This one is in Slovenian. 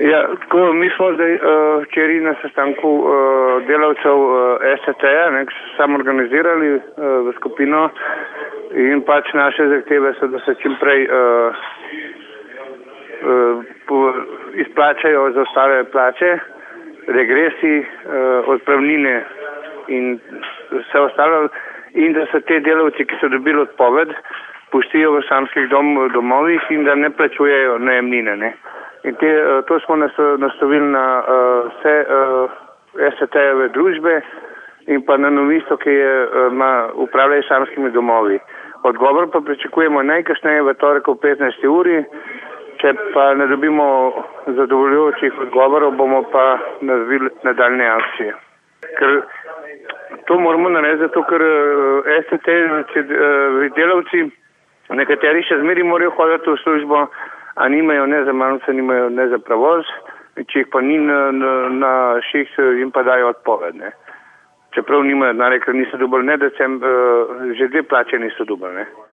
Ja, tako, mi smo zdaj včeraj na sestanku delavcev STT-ja, ki so samo organizirali v skupino in pač naše zahteve so, da se čim prej izplačajo zaostale plače, regresi, odpravnine in vse ostalo in da se te delavci, ki so dobili odpoved, pustijo v samskih domovih in da ne plačujejo najemnine, ne. In to smo nastavili na vse STT-jeve družbe in pa na Novisto, ki upravljajo samskimi domovi. Odgovor pa pričakujemo najkasneje v torek ob 15. uri, če pa ne dobimo zadovoljujočih odgovorov, bomo pa naredili nadaljne akcije. Ker to moramo narediti zato, ker STT delavci, nekateri še zmeri morajo hoditi v službo, a nimajo ne za malico, nimajo ne za prevoz, če jih pa ni na ših, jim pa dajo odpoved, ne. Čeprav nimajo denarja, ker niso dobili že 2 plače niso dobili, ne.